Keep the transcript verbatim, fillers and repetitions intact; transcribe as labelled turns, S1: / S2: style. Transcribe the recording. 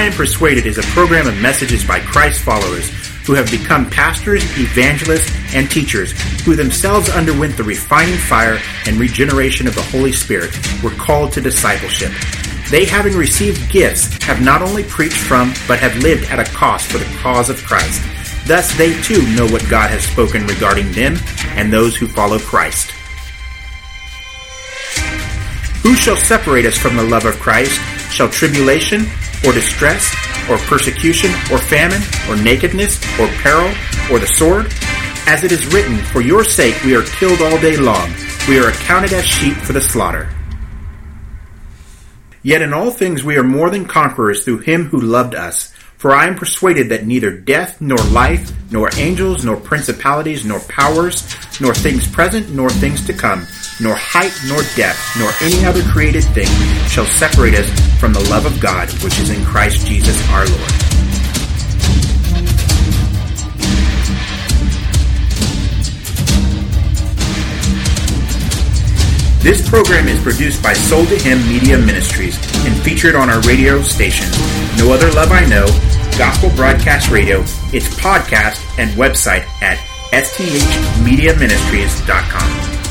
S1: I Am Persuaded is a program of messages by Christ followers who have become pastors, evangelists, and teachers who themselves underwent the refining fire and regeneration of the Holy Spirit were called to discipleship. They, having received gifts, have not only preached from, but have lived at a cost for the cause of Christ. Thus they too know what God has spoken regarding them and those who follow Christ. Who shall separate us from the love of Christ? Shall tribulation, or distress, or persecution, or famine, or nakedness, or peril, or the sword? As it is written, for your sake we are killed all day long. We are accounted as sheep for the slaughter. Yet in all things we are more than conquerors through him who loved us. For I am persuaded that neither death, nor life, nor angels, nor principalities, nor powers, nor things present, nor things to come, nor height, nor depth, nor any other created thing shall separate us from the love of God, which is in Christ Jesus our Lord. This program is produced by Sold to Him Media Ministries and featured on our radio station, No Other Love I Know, Gospel Broadcast Radio, its podcast and website at s t h media ministries dot com.